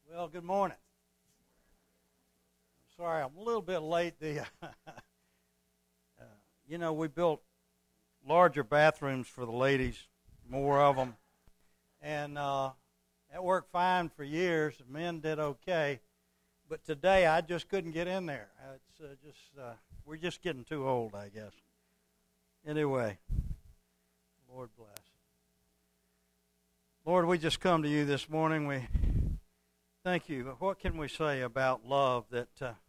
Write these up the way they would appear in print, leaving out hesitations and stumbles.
Well, good morning. Sorry, I'm a little bit late. We built larger bathrooms for the ladies, more of them, and that worked fine for years. The men did okay, but today I just couldn't get in there. We're just getting too old, I guess. Anyway, Lord bless. Lord, we just come to you this morning. We thank you. What can we say about love that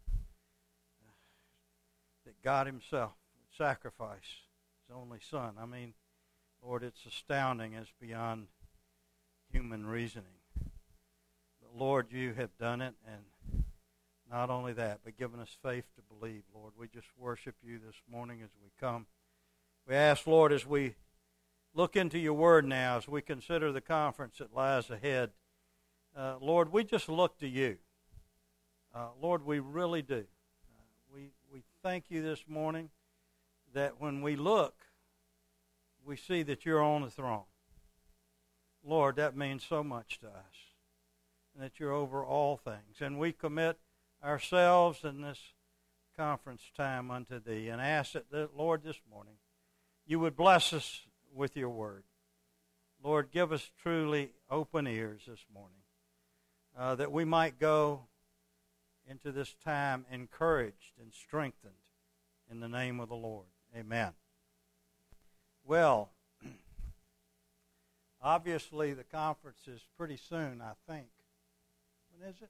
God Himself would sacrifice His only Son? I mean, Lord, it's astounding. It's beyond human reasoning. But Lord, you have done it, and not only that, but given us faith to believe. Lord, we just worship you this morning as we come. We ask, Lord, as we look into your word now, as we consider the conference that lies ahead, Lord, we just look to you. Lord, we really do. We thank you this morning that when we look, we see that you're on the throne. Lord, that means so much to us, and that you're over all things. And we commit ourselves in this conference time unto thee, and ask that, Lord, this morning, you would bless us with your word. Lord, give us truly open ears this morning, that we might go into this time encouraged and strengthened in the name of the Lord. Amen. Well, obviously the conference is pretty soon, I think. When is it?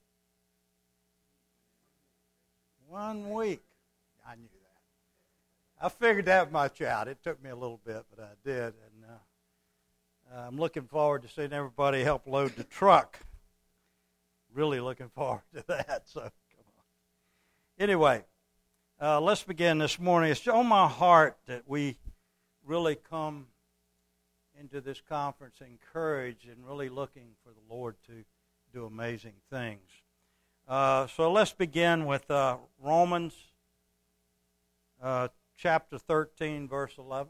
1 week. I knew that. I figured that much out. It took me a little bit, but I did. And I'm looking forward to seeing everybody help load the truck. Really looking forward to that. So, come on. Anyway, let's begin this morning. It's on my heart that we really come into this conference encouraged and really looking for the Lord to do amazing things. So let's begin with Romans chapter 13, verse 11.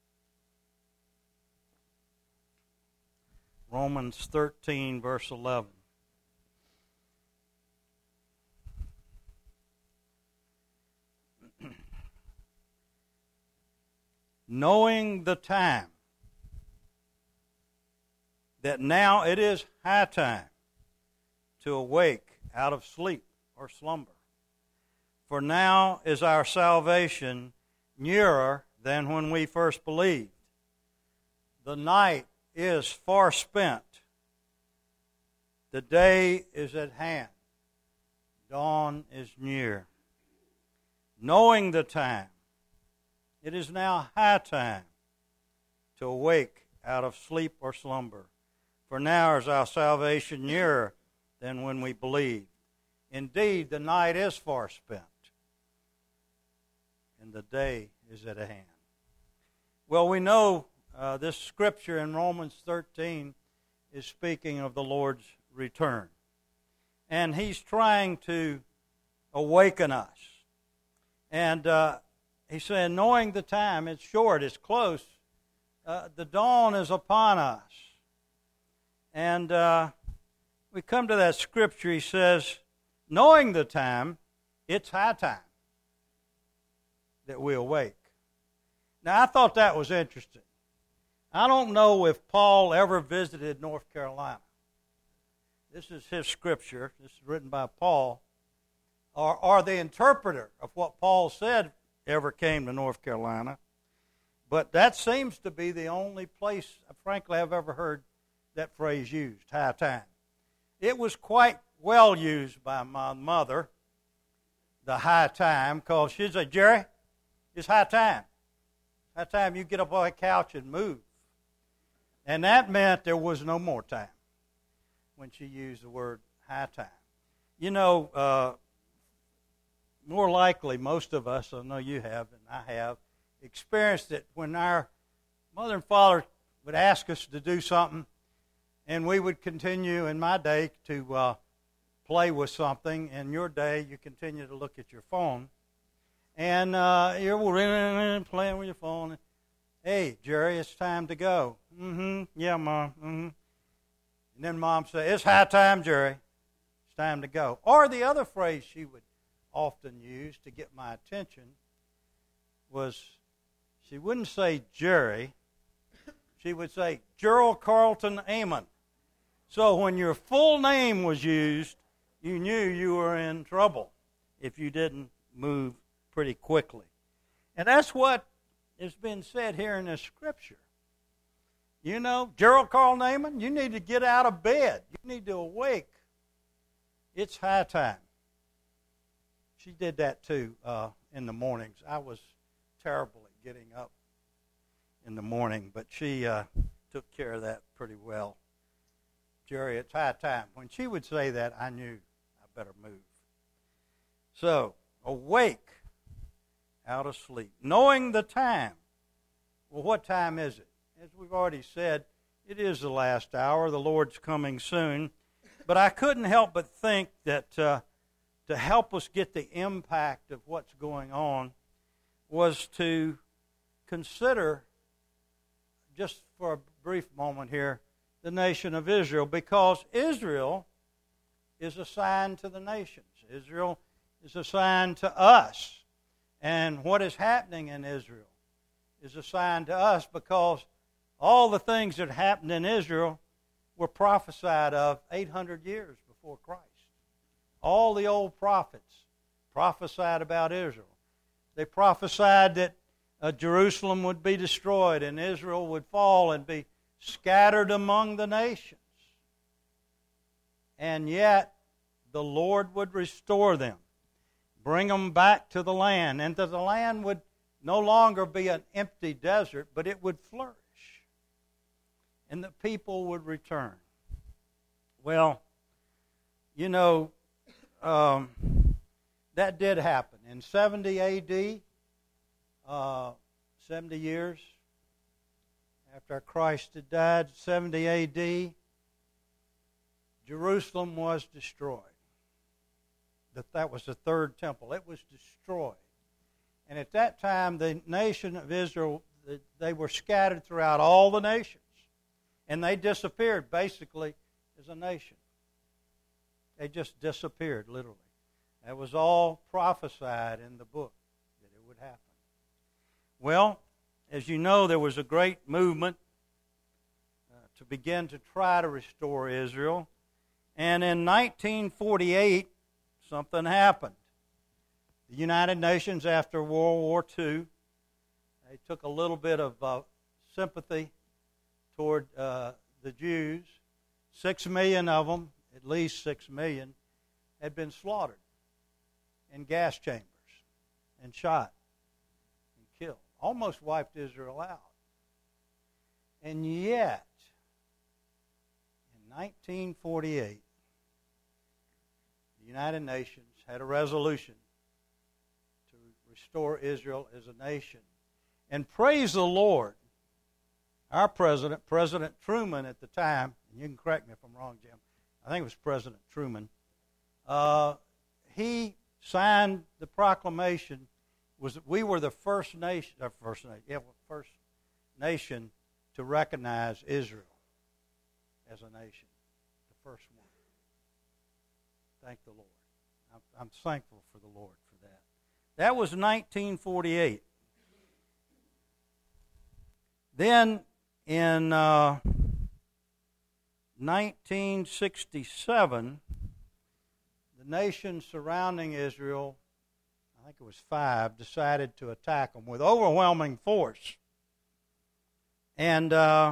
Romans 13, verse 11. Knowing the time, that now it is high time to awake out of sleep or slumber. For now is our salvation nearer than when we first believed. The night is far spent. The day is at hand. Dawn is near. Knowing the time, it is now high time to awake out of sleep or slumber. For now is our salvation nearer than when we believed. Indeed, the night is far spent, and the day is at hand. Well, we know this scripture in Romans 13 is speaking of the Lord's return. And He's trying to awaken us. And He's saying, knowing the time, it's short, it's close. The dawn is upon us. And we come to that scripture, he says, knowing the time, it's high time that we awake. Now, I thought that was interesting. I don't know if Paul ever visited North Carolina. This is his scripture. This is written by Paul. Or the interpreter of what Paul said ever came to North Carolina. But that seems to be the only place, frankly, I've ever heard that phrase used, high time. It was quite well used by my mother, the high time, because she'd say, Jerry, it's high time. High time you get up on the couch and move. And that meant there was no more time when she used the word high time. You know, more likely most of us, I know you have and I have, experienced it when our mother and father would ask us to do something, and we would continue, in my day, to play with something. In your day, you continue to look at your phone. And you're playing with your phone. Hey, Jerry, it's time to go. Yeah, Mom. And then Mom said, it's high time, Jerry. It's time to go. Or the other phrase she would often use to get my attention was, she wouldn't say Jerry, she would say Gerald Carlton Amon. So when your full name was used, you knew you were in trouble if you didn't move pretty quickly. And that's what has been said here in this scripture. You know, Gerald Carlton Amon, you need to get out of bed. You need to awake. It's high time. She did that too in the mornings. I was terrible at getting up in the morning, but she took care of that pretty well. Jerry, it's high time. When she would say that, I knew I better move. So, awake out of sleep, knowing the time. Well, what time is it? As we've already said, it is the last hour. The Lord's coming soon. But I couldn't help but think that to help us get the impact of what's going on was to consider, just for a brief moment here, the nation of Israel, because Israel is assigned to the nations. Israel is assigned to us. And what is happening in Israel is assigned to us, because all the things that happened in Israel were prophesied of 800 years before Christ. All the old prophets prophesied about Israel. They prophesied that Jerusalem would be destroyed and Israel would fall and be scattered among the nations. And yet, the Lord would restore them, bring them back to the land, and that the land would no longer be an empty desert, but it would flourish. And the people would return. Well, you know, that did happen. In 70 A.D., 70 years after Christ had died, 70 A.D., Jerusalem was destroyed. That was the third temple. It was destroyed. And at that time, the nation of Israel, they were scattered throughout all the nations. And they disappeared, basically, as a nation. They just disappeared, literally. That was all prophesied in the book, that it would happen. Well, as you know, there was a great movement to begin to try to restore Israel. And in 1948, something happened. The United Nations, after World War II, they took a little bit of sympathy toward the Jews. 6 million of them, at least 6 million, had been slaughtered in gas chambers and shot and killed. Almost wiped Israel out. And yet, in 1948, the United Nations had a resolution to restore Israel as a nation. And praise the Lord, our president, President Truman at the time, and you can correct me if I'm wrong, Jim, I think it was President Truman, he signed the proclamation. We were the first nation to recognize Israel as a nation, the first one. Thank the Lord. I'm thankful for the Lord for that. That was 1948. Then in 1967, the nations surrounding Israel, I think it was 5, decided to attack them with overwhelming force. And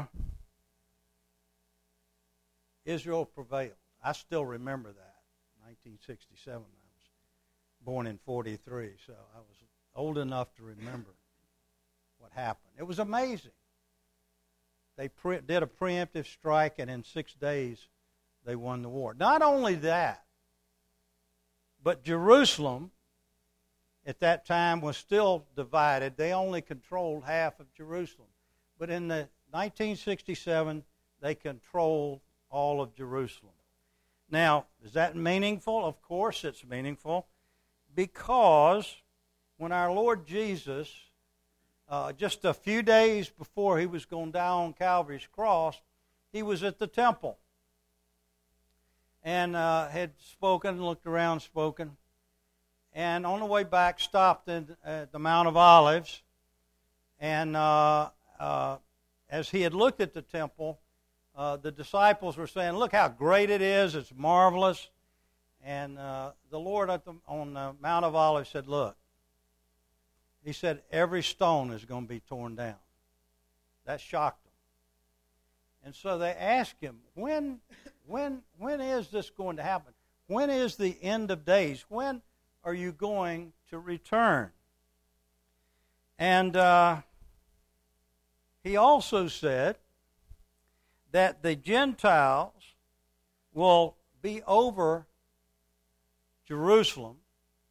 Israel prevailed. I still remember that, 1967. I was born in 43, so I was old enough to remember what happened. It was amazing. They did a preemptive strike, and in 6 days, they won the war. Not only that, but Jerusalem, at that time, was still divided. They only controlled half of Jerusalem. But in the 1967, they controlled all of Jerusalem. Now, is that meaningful? Of course it's meaningful, because when our Lord Jesus, just a few days before he was going to die on Calvary's cross, he was at the temple. and had spoken, looked around, spoken. And on the way back, stopped at the Mount of Olives. And as he had looked at the temple, the disciples were saying, "Look how great it is. It's marvelous." And the Lord on the Mount of Olives said, "Look," he said, "every stone is going to be torn down." That shocked them. And so they asked him, when is this going to happen? When is the end of days? When are you going to return? And he also said that the Gentiles will be over Jerusalem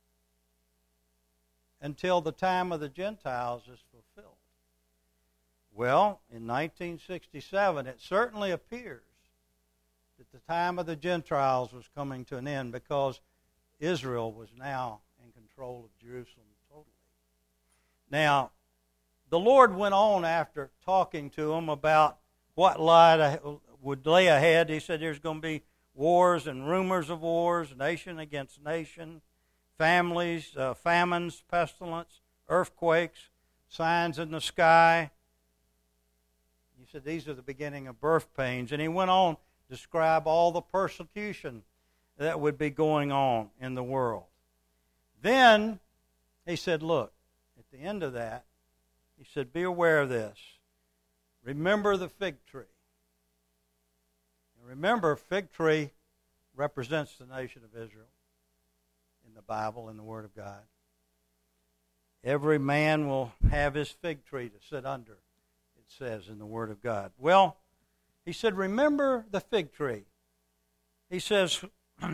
until the time of the Gentiles is fulfilled. Well, in 1967, it certainly appears that the time of the Gentiles was coming to an end because Israel was now in control of Jerusalem totally. Now, the Lord went on after talking to them about what would lay ahead. He said there's going to be wars and rumors of wars, nation against nation, families, famines, pestilence, earthquakes, signs in the sky. He said these are the beginning of birth pains. And he went on to describe all the persecution that would be going on in the world. Then he said, look, at the end of that, he said, be aware of this. Remember the fig tree. And remember, fig tree represents the nation of Israel in the Bible, in the Word of God. Every man will have his fig tree to sit under, it says in the Word of God. Well, he said, remember the fig tree. He says,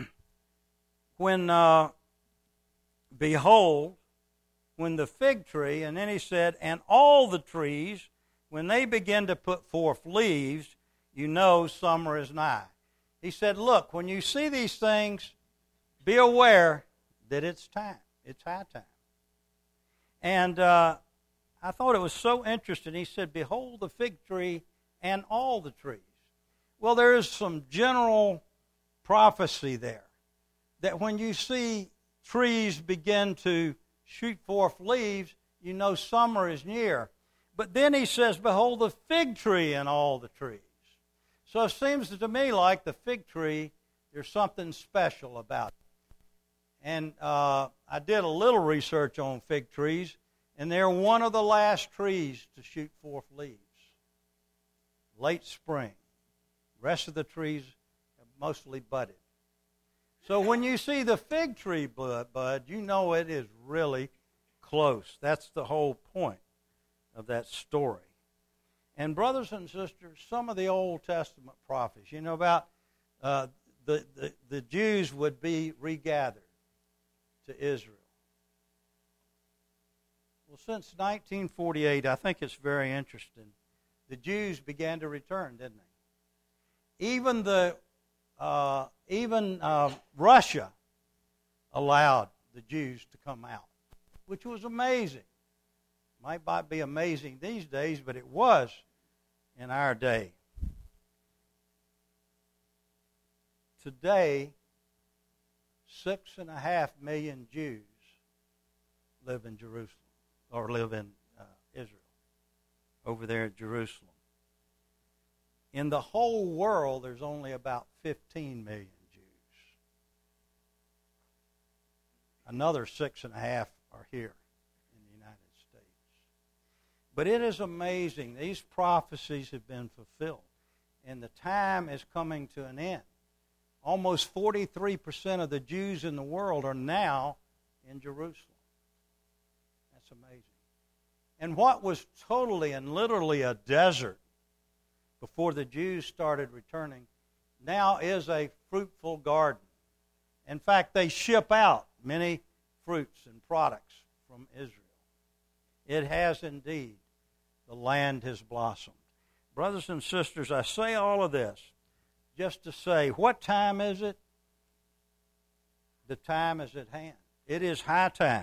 behold, when the fig tree, and then he said, and all the trees, when they begin to put forth leaves, you know summer is nigh. He said, look, when you see these things, be aware that it's time. It's high time. And I thought it was so interesting. He said, behold the fig tree and all the trees. Well, there is some general prophecy there that when you see trees begin to shoot forth leaves, you know summer is near. But then he says, behold the fig tree and all the trees. So it seems to me like the fig tree, there's something special about it. And I did a little research on fig trees, and they're one of the last trees to shoot forth leaves. Late spring. The rest of the trees have mostly budded. So when you see the fig tree bud, you know it is really close. That's the whole point of that story. And brothers and sisters, some of the Old Testament prophets, you know about the Jews would be regathered to Israel. Well, since 1948, I think it's very interesting. The Jews began to return, didn't they? Even Russia allowed the Jews to come out, which was amazing. Might not be amazing these days, but it was in our day. Today, 6.5 million Jews live in Jerusalem, or live in Israel, over there at Jerusalem. In the whole world, there's only about 15 million Jews. Another 6.5 are here in the United States. But it is amazing. These prophecies have been fulfilled, and the time is coming to an end. Almost 43% of the Jews in the world are now in Jerusalem. That's amazing. And what was totally and literally a desert before the Jews started returning now is a fruitful garden. In fact, they ship out many fruits and products from Israel. It has indeed, the land has blossomed. Brothers and sisters, I say all of this just to say, what time is it? The time is at hand. It is high time.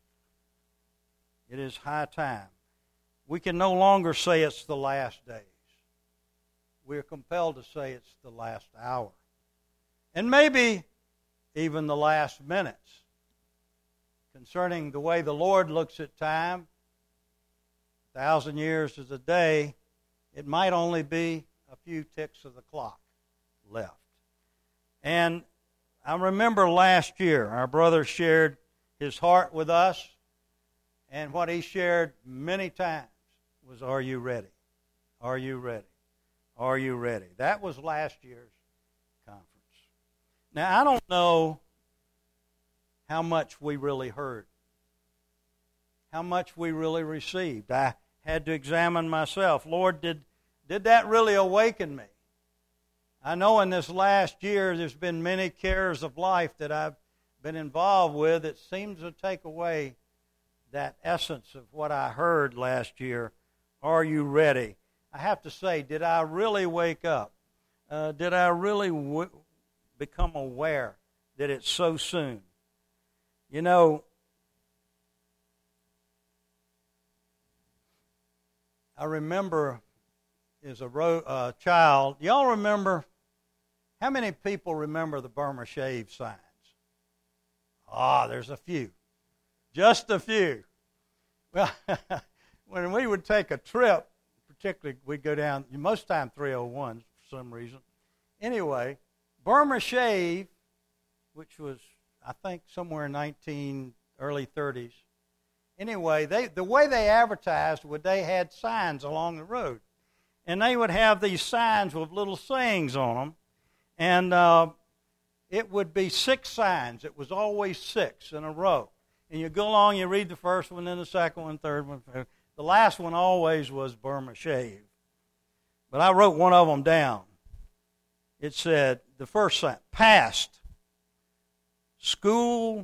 It is high time. We can no longer say it's the last days. We are compelled to say it's the last hour. and maybe even the last minutes concerning the way the Lord looks at time. 1,000 years is a day. It might only be a few ticks of the clock left. And I remember last year, our brother shared his heart with us, and what he shared many times was, "Are you ready? Are you ready? Are you ready?" That was last year's conference. Now, I don't know how much we really heard, how much we really received. I had to examine myself. Lord, did that really awaken me? I know in this last year there's been many cares of life that I've been involved with that seems to take away that essence of what I heard last year. Are you ready? I have to say, did I really wake up? Did I really become aware that it's so soon? You know, I remember as a child, y'all remember, how many people remember the Burma Shave signs? There's a few. Just a few. Well, when we would take a trip, particularly we'd go down, most time 301s for some reason. Anyway, Burma Shave, which was, I think, somewhere in early 30s. Anyway, the way they advertised was they had signs along the road. And they would have these signs with little sayings on them. And it would be 6 signs. It was always 6 in a row. And you go along, you read the first one, then the second one, third one. The last one always was Burma Shave. But I wrote one of them down. It said, the first sign, past, school,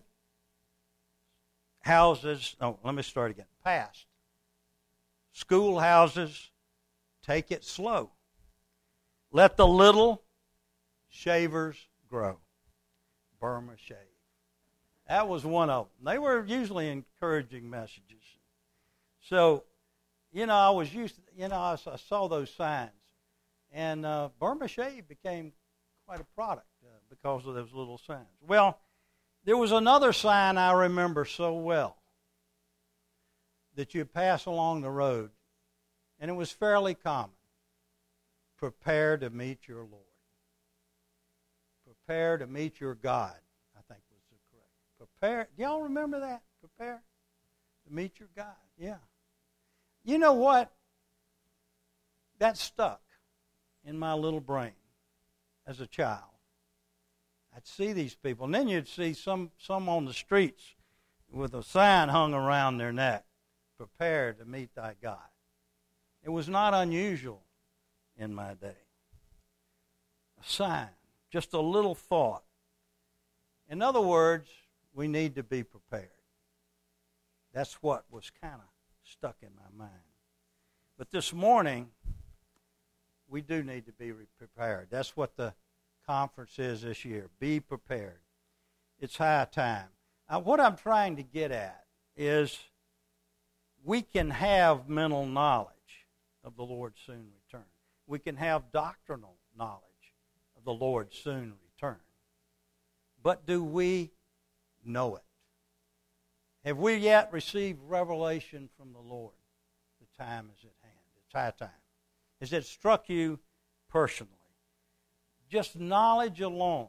houses. Oh, let me start again. Past, schoolhouses, take it slow. Let the little shavers grow. Burma Shave. That was one of them. They were usually encouraging messages. So, I was used to, I saw those signs. And Burma Shave became quite a product because of those little signs. Well, there was another sign I remember so well that you pass along the road, and it was fairly common. Prepare to meet your Lord. Prepare to meet your God, I think was the correct. Prepare. Do y'all remember that? Prepare to meet your God. Yeah. You know what? That stuck in my little brain as a child. I'd see these people, and then you'd see some on the streets with a sign hung around their neck, prepare to meet thy God. It was not unusual in my day. A sign, just a little thought. In other words, we need to be prepared. That's what was kind of stuck in my mind. But this morning, we do need to be prepared. That's what the conference is this year. Be prepared. It's high time. What I'm trying to get at is we can have mental knowledge of the Lord's soon return. We can have doctrinal knowledge of the Lord's soon return. But do we know it? Have we yet received revelation from the Lord? The time is at hand. It's high time. Has it struck you personally? Just knowledge alone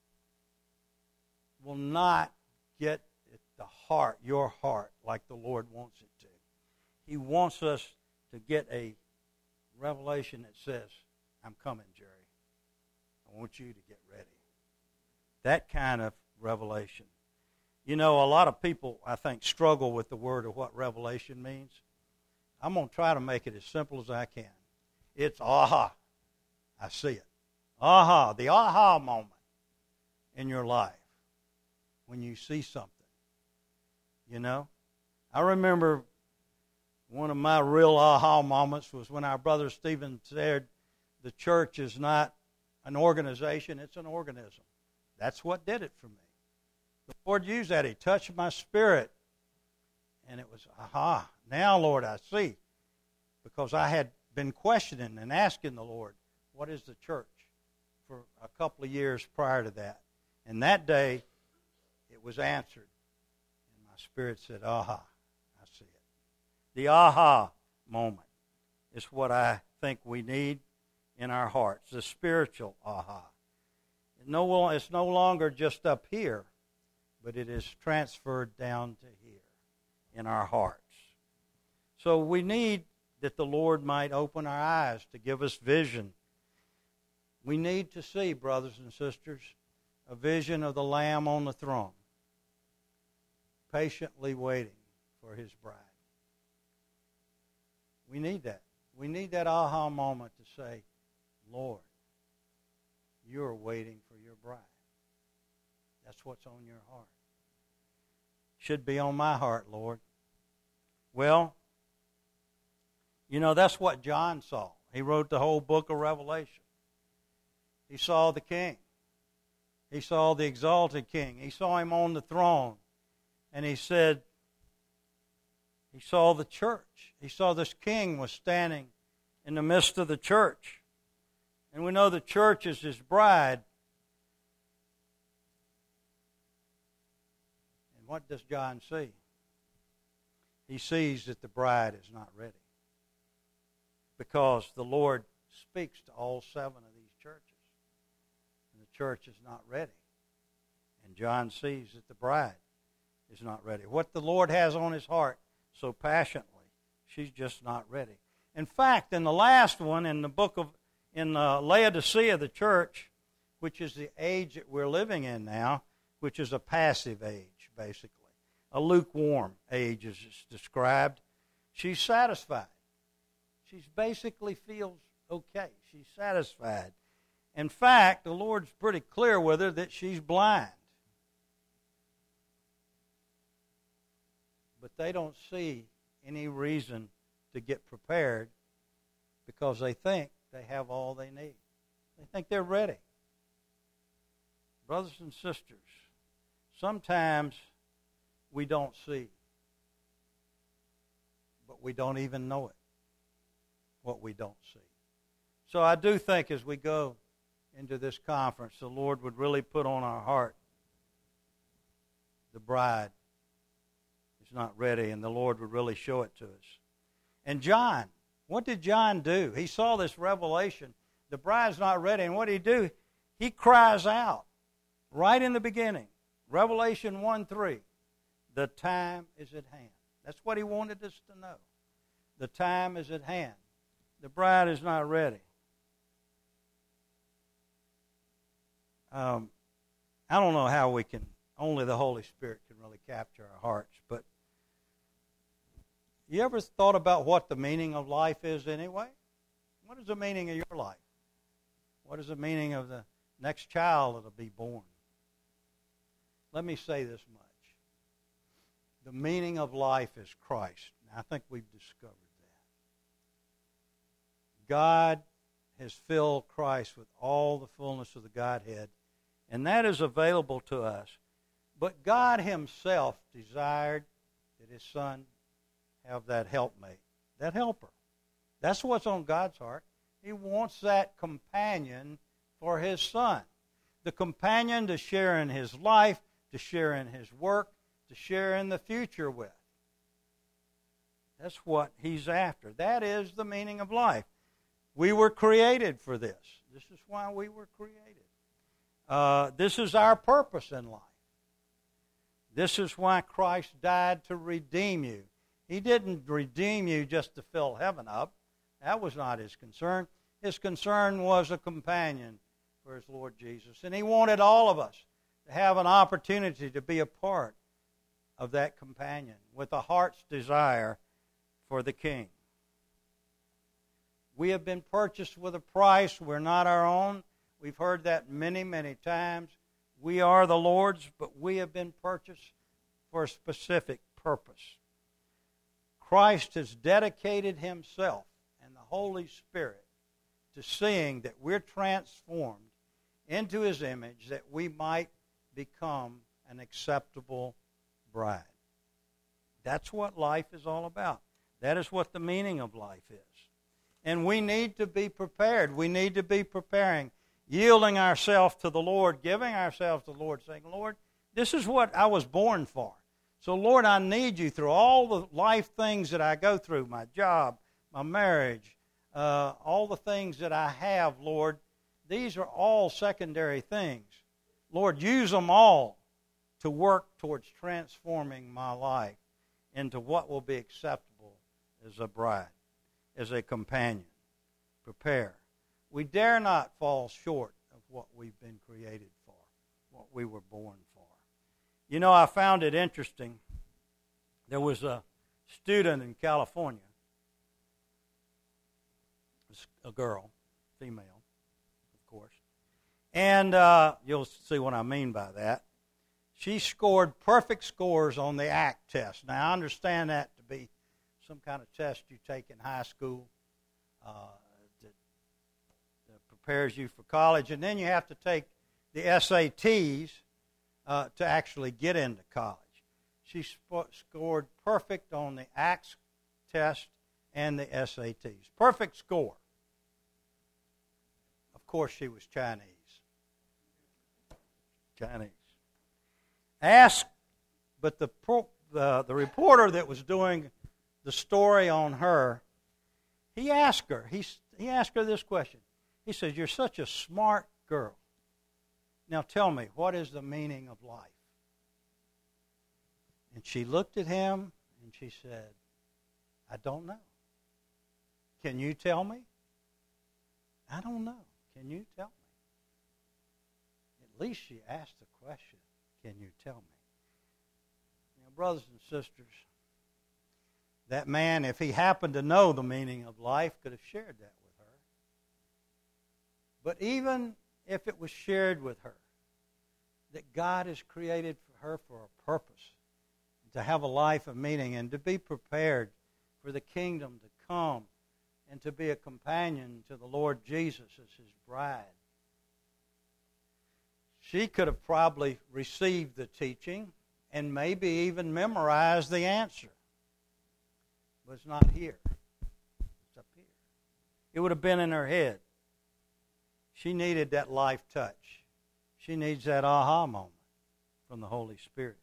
will not get at the heart, your heart, like the Lord wants it to. He wants us to get a revelation that says, I'm coming, Jerry. I want you to get ready. That kind of revelation. A lot of people, I think, struggle with the word of what revelation means. I'm going to try to make it as simple as I can. It's aha. I see it. Aha, the aha moment in your life when you see something. I remember one of my real aha moments was when our brother Stephen said the church is not an organization, it's an organism. That's what did it for me. The Lord used that. He touched my spirit. And it was, aha, now, Lord, I see. Because I had been questioning and asking the Lord, what is the church for a couple of years prior to that. And that day, it was answered. And my spirit said, aha, I see it. The aha moment is what I think we need in our hearts, the spiritual aha. It's no longer just up here, but it is transferred down to here in our hearts. So we need that the Lord might open our eyes to give us vision. We need to see, brothers and sisters, a vision of the Lamb on the throne, patiently waiting for His bride. We need that. We need that aha moment to say, Lord, you're waiting for your bride. That's what's on your heart. Should be on my heart, Lord. Well, that's what John saw. He wrote the whole book of Revelation. He saw the King. He saw the exalted King. He saw Him on the throne. And he said, he saw the church. He saw this King was standing in the midst of the church. And we know the church is His bride. And what does John see? He sees that the bride is not ready. Because the Lord speaks to all 7 of these churches. And the church is not ready. And John sees that the bride is not ready. What the Lord has on His heart so passionately, she's just not ready. In fact, in the last one, in Laodicea, the church, which is the age that we're living in now, which is a passive age, basically. A lukewarm age, as it's described. She's satisfied. She basically feels okay. She's satisfied. In fact, the Lord's pretty clear with her that she's blind. But they don't see any reason to get prepared because they think they have all they need. They think they're ready. Brothers and sisters, sometimes we don't see, but we don't even know it, what we don't see. So I do think as we go into this conference, the Lord would really put on our heart the bride is not ready, and the Lord would really show it to us. And John, what did John do? He saw this revelation. The bride's not ready, and what did he do? He cries out right in the beginning, Revelation 1:3, the time is at hand. That's what he wanted us to know. The time is at hand. The bride is not ready. I don't know how we can, only the Holy Spirit can really capture our hearts, but you ever thought about what the meaning of life is anyway? What is the meaning of your life? What is the meaning of the next child that will be born? Let me say this much. The meaning of life is Christ. And I think we've discovered that. God has filled Christ with all the fullness of the Godhead, and that is available to us. But God Himself desired that His Son have that helpmate, that helper. That's what's on God's heart. He wants that companion for His Son. The companion to share in His life, to share in His work, to share in the future with. That's what He's after. That is the meaning of life. We were created for this. This is why we were created. This is our purpose in life. This is why Christ died to redeem you. He didn't redeem you just to fill heaven up. That was not His concern. His concern was a companion for His Lord Jesus. And He wanted all of us to have an opportunity to be a part of that companion with a heart's desire for the King. We have been purchased with a price. We're not our own. We've heard that many, many times. We are the Lord's, but we have been purchased for a specific purpose. Christ has dedicated Himself and the Holy Spirit to seeing that we're transformed into His image, that we might become an acceptable bride. That's what life is all about. That is what the meaning of life is. And we need to be prepared. We need to be preparing. yielding ourselves to the Lord, giving ourselves to the Lord, saying, Lord, this is what I was born for. So, Lord, I need you through all the life things that I go through, my job, my marriage, all the things that I have, Lord. These are all secondary things. Lord, use them all to work towards transforming my life into what will be acceptable as a bride, as a companion. Prepare. We dare not fall short of what we've been created for, what we were born for. You know, I found it interesting. There was a student in California, a girl, female, of course, and you'll see what I mean by that. She scored perfect scores on the ACT test. Now, I understand that to be some kind of test you take in high school that prepares you for college, and then you have to take the SATs to actually get into college. She scored perfect on the ACT test and the SATs. Perfect score. Of course, she was Chinese. But the reporter that was doing the story on her, he asked her this question. He says, "You're such a smart girl. Now tell me, what is the meaning of life?" And she looked at him and she said, "I don't know. Can you tell me?" "I don't know. Can you tell me?" At least she asked the question, "Can you tell me?" You know, brothers and sisters, that man, if he happened to know the meaning of life, could have shared that with her. But even if it was shared with her, that God has created for her for a purpose, to have a life of meaning and to be prepared for the kingdom to come and to be a companion to the Lord Jesus as his bride. She could have probably received the teaching and maybe even memorized the answer. But it's not here. It's up here. It would have been in her head. She needed that life touch. She needs that aha moment from the Holy Spirit.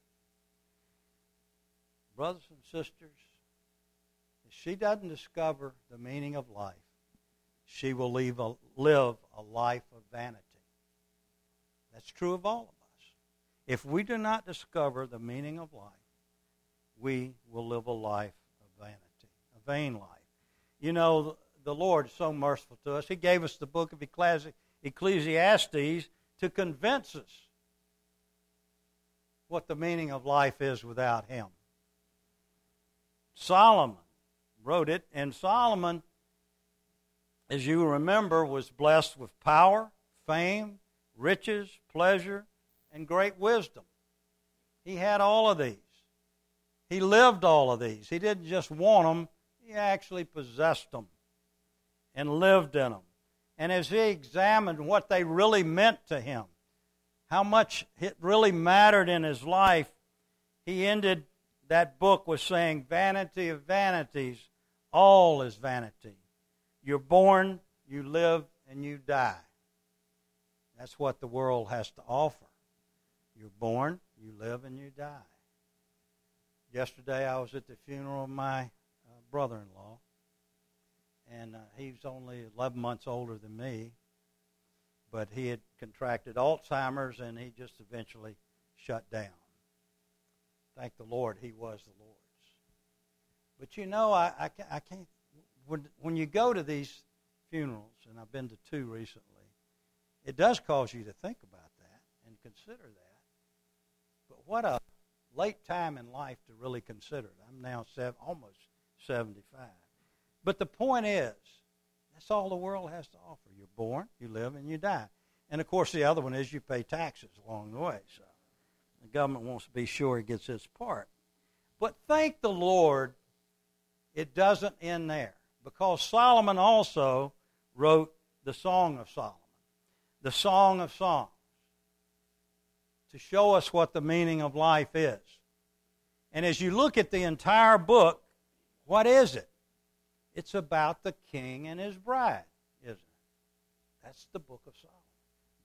Brothers and sisters, if she doesn't discover the meaning of life, she will live a life of vanity. That's true of all of us. If we do not discover the meaning of life, we will live a life of vanity, a vain life. You know, the Lord is so merciful to us. He gave us the book of Ecclesiastes to convince us what the meaning of life is without Him. Solomon wrote it, and Solomon, as you remember, was blessed with power, fame, riches, pleasure, and great wisdom. He had all of these. He lived all of these. He didn't just want them, he actually possessed them and lived in them. And as he examined what they really meant to him, how much it really mattered in his life, he ended that book with saying, "Vanity of vanities, all is vanity. You're born, you live, and you die." That's what the world has to offer. You're born, you live, and you die. Yesterday I was at the funeral of my brother-in-law, and he's only 11 months older than me, but he had contracted Alzheimer's, and he just eventually shut down. Thank the Lord, he was the Lord's. But you know, I can't. When you go to these funerals, and I've been to 2 recently, it does cause you to think about that and consider that. But what a late time in life to really consider it. I'm now almost 75. But the point is, that's all the world has to offer. You're born, you live, and you die. And, of course, the other one is you pay taxes along the way. So the government wants to be sure it gets its part. But thank the Lord, it doesn't end there. Because Solomon also wrote the Song of Solomon, the Song of Songs, to show us what the meaning of life is. And as you look at the entire book, what is it? It's about the king and his bride, isn't it? That's the book of Solomon.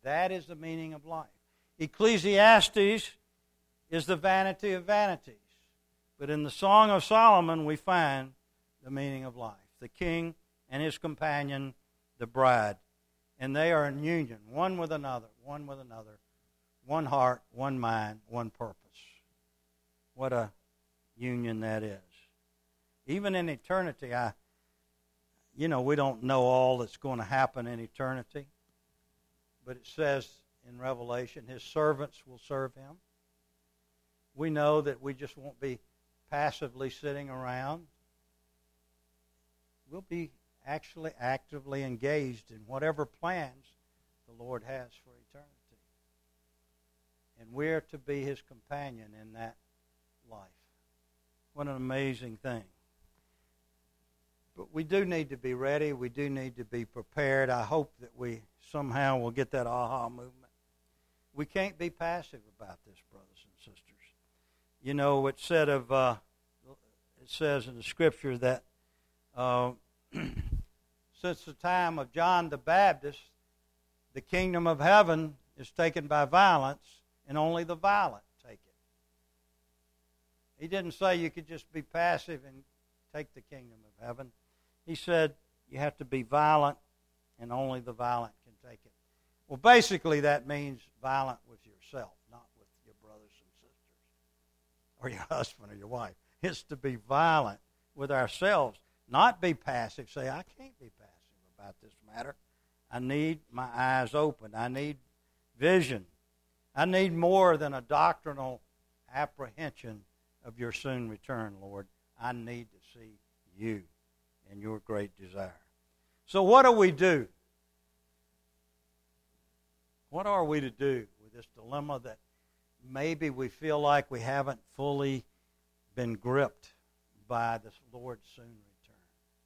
That is the meaning of life. Ecclesiastes is the vanity of vanities. But in the Song of Solomon, we find the meaning of life. The king and his companion, the bride. And they are in union, one with another, one heart, one mind, one purpose. What a union that is. Even in eternity, we don't know all that's going to happen in eternity. But it says in Revelation, his servants will serve him. We know that we just won't be passively sitting around. We'll be actually actively engaged in whatever plans the Lord has for eternity. And we're to be his companion in that life. What an amazing thing. But we do need to be ready. We do need to be prepared. I hope that we somehow will get that aha movement. We can't be passive about this, brothers and sisters. You know, it says in the Scripture that since the time of John the Baptist, the kingdom of heaven is taken by violence, and only the violent take it. He didn't say you could just be passive and take the kingdom of heaven. He said you have to be violent, and only the violent can take it. Well, basically that means violent with yourself, not with your brothers and sisters, or your husband or your wife. It's to be violent with ourselves, not be passive. Say, I can't be passive about this matter. I need my eyes open. I need vision. I need more than a doctrinal apprehension of your soon return, Lord. I need to see you and your great desire. So what do we do? What are we to do with this dilemma that maybe we feel like we haven't fully been gripped by the Lord's soon return?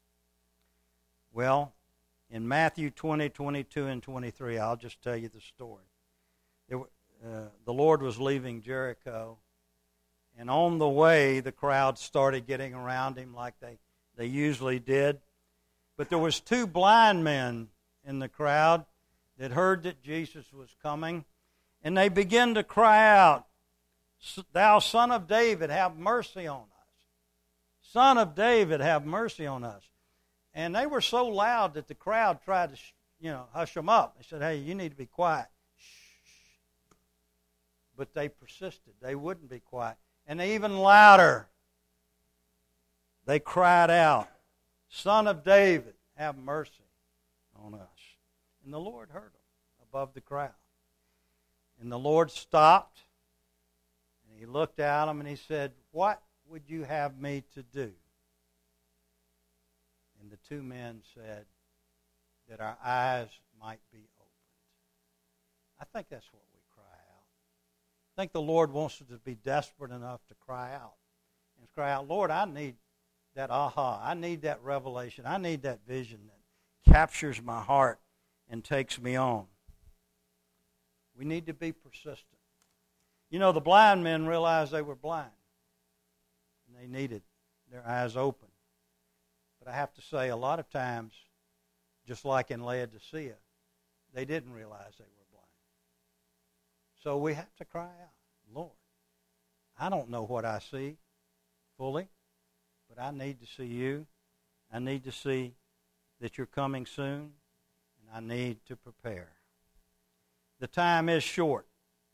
Well, in Matthew 20, 22, and 23, I'll just tell you the story. The Lord was leaving Jericho, and on the way, the crowd started getting around him like they usually did. But there was two blind men in the crowd that heard that Jesus was coming, and they began to cry out, "Thou Son of David, have mercy on us. Son of David, have mercy on us." And they were so loud that the crowd tried to, hush them up. They said, "Hey, you need to be quiet." Shh. But they persisted. They wouldn't be quiet. And even louder, they cried out, "Son of David, have mercy on us." And the Lord heard them above the crowd. And the Lord stopped, and he looked at them, and he said, "What would you have me to do?" And the two men said, "That our eyes might be opened." I think that's what we cry out. I think the Lord wants us to be desperate enough to cry out. And cry out, "Lord, I need that aha. I need that revelation. I need that vision that captures my heart and takes me on." We need to be persistent. The blind men realized they were blind, and they needed their eyes open. But I have to say, a lot of times, just like in Laodicea, they didn't realize they were blind. So we have to cry out, "Lord, I don't know what I see fully, but I need to see you. I need to see that you're coming soon, and I need to prepare." The time is short.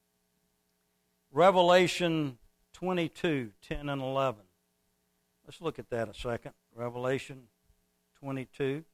Revelation 22, 10 and 11. Let's look at that a second. Revelation 22,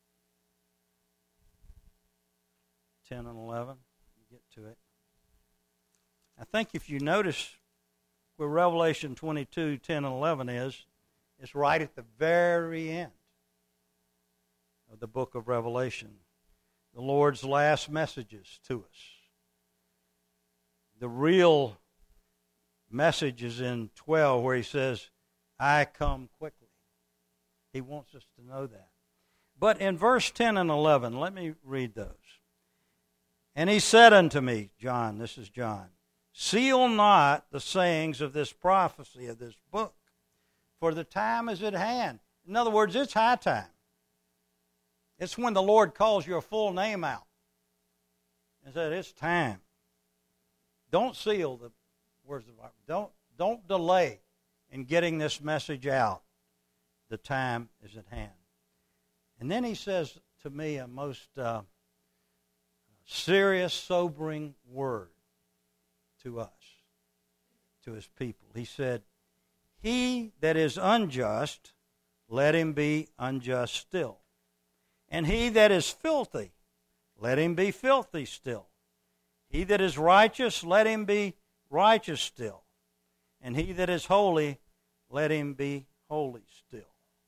10 and 11. Get to it. I think if you notice where Revelation 22, 10 and 11 is, it's right at the very end of the book of Revelation. The Lord's last messages to us. The real message is in 12 where he says, "I come quickly." He wants us to know that. But in verse 10 and 11, let me read those. "And he said unto me," John, this is John, "Seal not the sayings of this prophecy of this book, for the time is at hand." In other words, it's high time. It's when the Lord calls your full name out. and said, it's time. Don't seal the words of the Bible. Don't delay in getting this message out. The time is at hand. And then he says to me a most serious, sobering word to us, to his people. He said, he that is unjust, let him be unjust still. And he that is filthy, let him be filthy still. He that is righteous, let him be righteous still. And he that is holy, let him be holy still.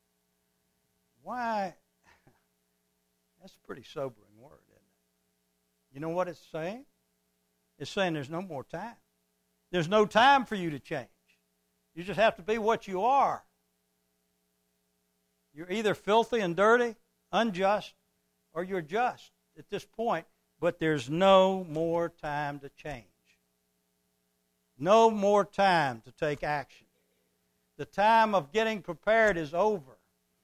Why? That's a pretty sobering word, isn't it? You know what it's saying? It's saying there's no more time. There's no time for you to change. You just have to be what you are. You're either filthy and dirty, unjust, or you're just at this point, but there's no more time to change. No more time to take action. The time of getting prepared is over.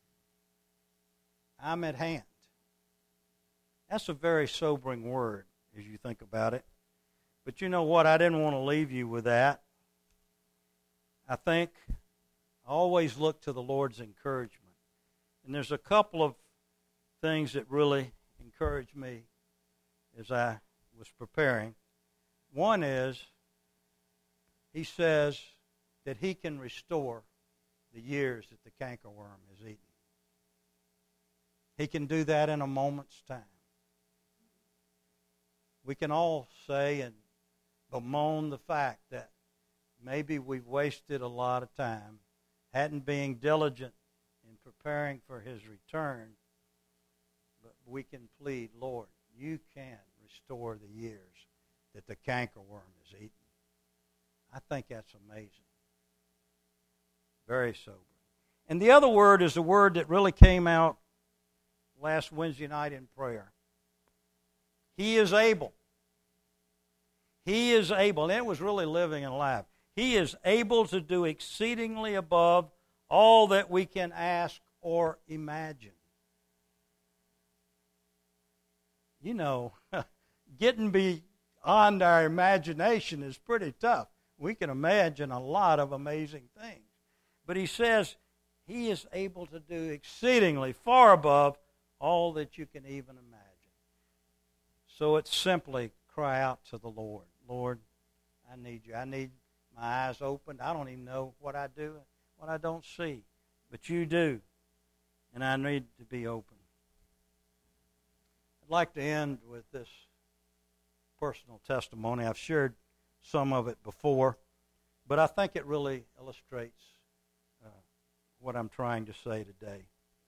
I'm at hand. That's a very sobering word as you think about it. But you know what? I didn't want to leave you with that. I think I always look to the Lord's encouragement. And there's a couple of things that really encouraged me as I was preparing. One is, he says that he can restore the years that the cankerworm has eaten. He can do that in a moment's time. We can all say and bemoan the fact that maybe we've wasted a lot of time, hadn't been diligent in preparing for his return, but we can plead, Lord, you can restore the years that the cankerworm has eaten. I think that's amazing. Very sobering. And the other word is a word that really came out last Wednesday night in prayer. He is able. He is able. And it was really living and alive. He is able to do exceedingly above all that we can ask or imagine. You know, getting beyond our imagination is pretty tough. We can imagine a lot of amazing things. But he says he is able to do exceedingly far above all that you can even imagine. So it's simply cry out to the Lord. Lord, I need you. I need my eyes opened. I don't even know what I do, what I don't see. But you do. And I need to be open. I'd like to end with this personal testimony. I've shared some of it before, but I think it really illustrates what I'm trying to say today.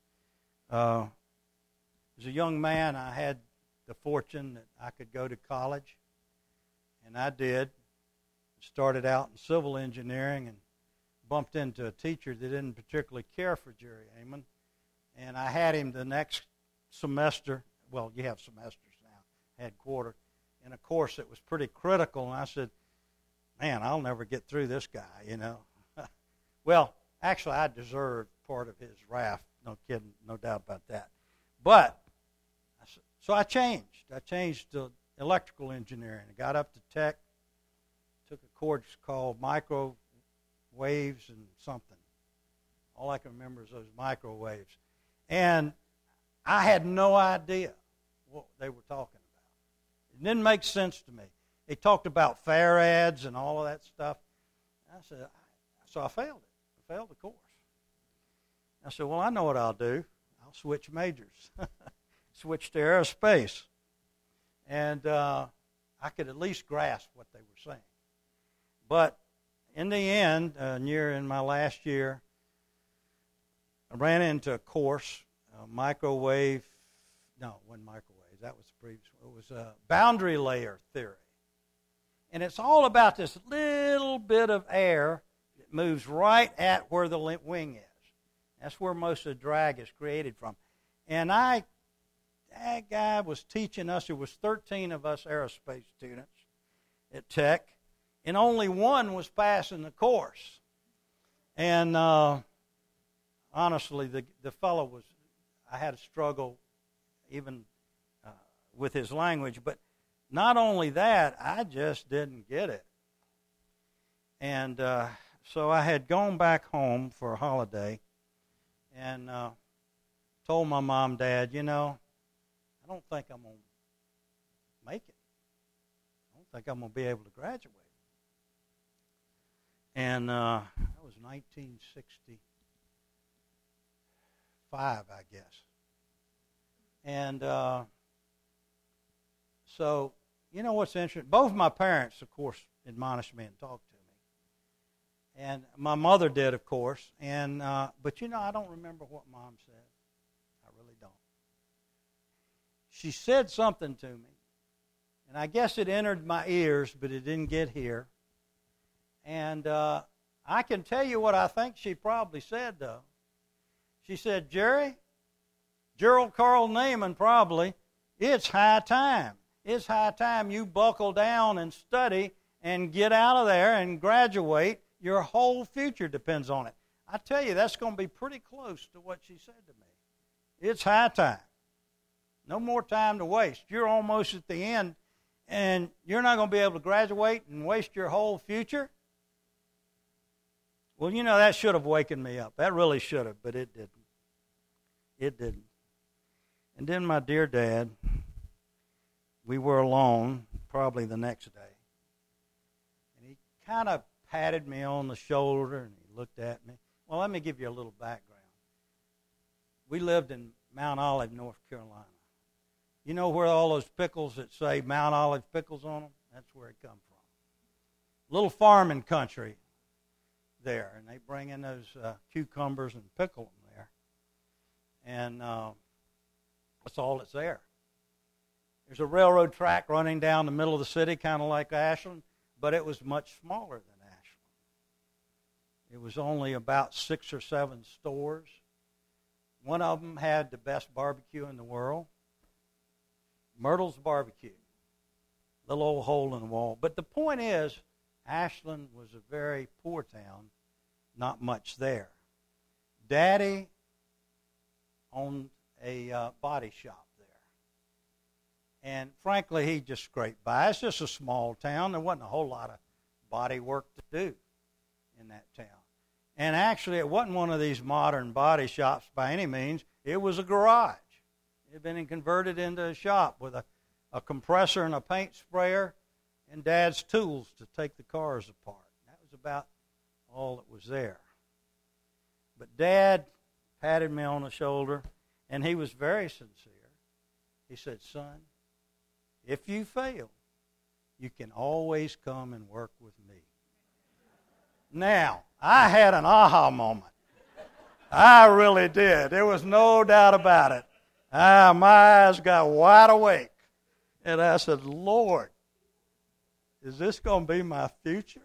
As a young man, I had the fortune that I could go to college, and I did. Started out in civil engineering and bumped into a teacher that didn't particularly care for Jerry Amon, and I had him the next semester. Well, you have semesters now. I had quarter. In a course that was pretty critical, and I said, man, I'll never get through this guy, you know. Well, actually, I deserved part of his wrath. No kidding, no doubt about that. But, so I changed. I changed to electrical engineering. I got up to tech, took a course called microwaves and something. All I can remember is those microwaves. And I had no idea what they were talking about. It didn't make sense to me. They talked about farads and all of that stuff. I said, so I failed it. I failed the course. I said, well, I know what I'll do. I'll switch majors. Switch to aerospace. And I could at least grasp what they were saying. But in the end, in my last year, I ran into a course, microwave. No, it wasn't microwaves. That was the previous one. It was boundary layer theory. And it's all about this little bit of air that moves right at where the wing is. That's where most of the drag is created from. And that guy was teaching us. There was 13 of us aerospace students at Tech, and only one was passing the course. And honestly, the fellow was, I had a struggle even with his language, but not only that, I just didn't get it. And so I had gone back home for a holiday and told my mom, Dad, I don't think I'm going to make it. I don't think I'm going to be able to graduate. And that was 1965, I guess. And so, what's interesting? Both my parents, of course, admonished me and talked to me. And my mother did, of course. And but, I don't remember what Mom said. I really don't. She said something to me. And I guess it entered my ears, but it didn't get here. And I can tell you what I think she probably said, though. She said, Gerald Carl Naaman probably, it's high time. It's high time you buckle down and study and get out of there and graduate. Your whole future depends on it. I tell you, that's going to be pretty close to what she said to me. It's high time. No more time to waste. You're almost at the end, and you're not going to be able to graduate and waste your whole future. Well, that should have wakened me up. That really should have, but it didn't. It didn't. And then my dear Dad, we were alone probably the next day. And he kind of patted me on the shoulder and he looked at me. Well, let me give you a little background. We lived in Mount Olive, North Carolina. You know where all those pickles that say Mount Olive pickles on them? That's where it come from. Little farming country there. And they bring in those cucumbers and pickle them there. And that's all that's there. There's a railroad track running down the middle of the city, kind of like Ashland, but it was much smaller than Ashland. It was only about 6 or 7 stores. One of them had the best barbecue in the world, Myrtle's Barbecue, little old hole in the wall. But the point is, Ashland was a very poor town, not much there. Daddy owned a body shop there. And frankly, he just scraped by. It's just a small town. There wasn't a whole lot of body work to do in that town. And actually, it wasn't one of these modern body shops by any means. It was a garage. It had been converted into a shop with a compressor and a paint sprayer and Dad's tools to take the cars apart. That was about all that was there. But Dad patted me on the shoulder, and he was very sincere. He said, son, if you fail, you can always come and work with me. Now, I had an aha moment. I really did. There was no doubt about it. My eyes got wide awake. And I said, Lord, is this going to be my future?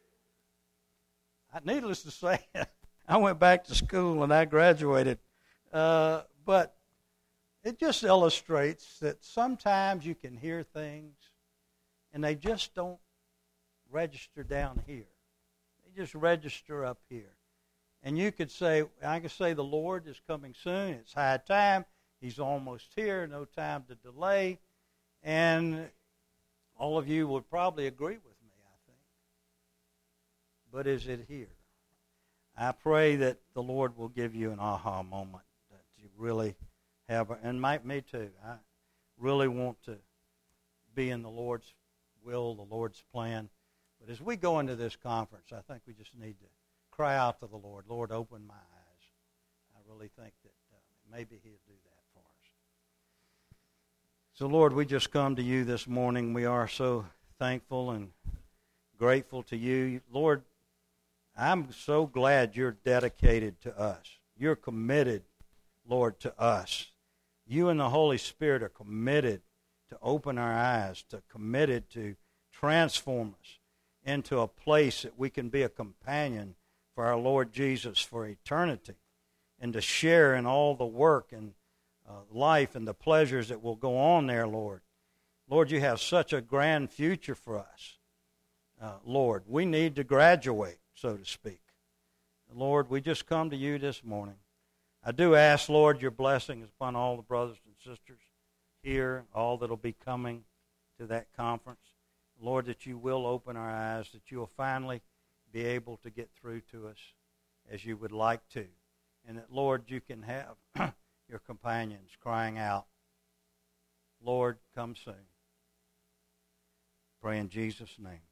Needless to say, I went back to school and I graduated. But it just illustrates that sometimes you can hear things and they just don't register down here. They just register up here. And I could say the Lord is coming soon. It's high time. He's almost here. No time to delay. And all of you would probably agree with me, I think. But is it here? I pray that the Lord will give you an aha moment that you really have, and me too. I really want to be in the Lord's will, the Lord's plan. But as we go into this conference, I think we just need to cry out to the Lord, Lord, open my eyes. I really think that maybe He'll do that for us. So, Lord, we just come to you this morning. We are so thankful and grateful to you. Lord, I'm so glad you're dedicated to us. You're committed, Lord, to us. You and the Holy Spirit are committed to open our eyes, committed to transform us into a place that we can be a companion for our Lord Jesus for eternity, and to share in all the work and life and the pleasures that will go on there, Lord. Lord, you have such a grand future for us. Lord, we need to graduate, so to speak. Lord, we just come to you this morning. I do ask, Lord, your blessings upon all the brothers and sisters here, all that will be coming to that conference. Lord, that you will open our eyes, that you will finally be able to get through to us as you would like to. And that, Lord, you can have your companions crying out, Lord, come soon. Pray in Jesus' name.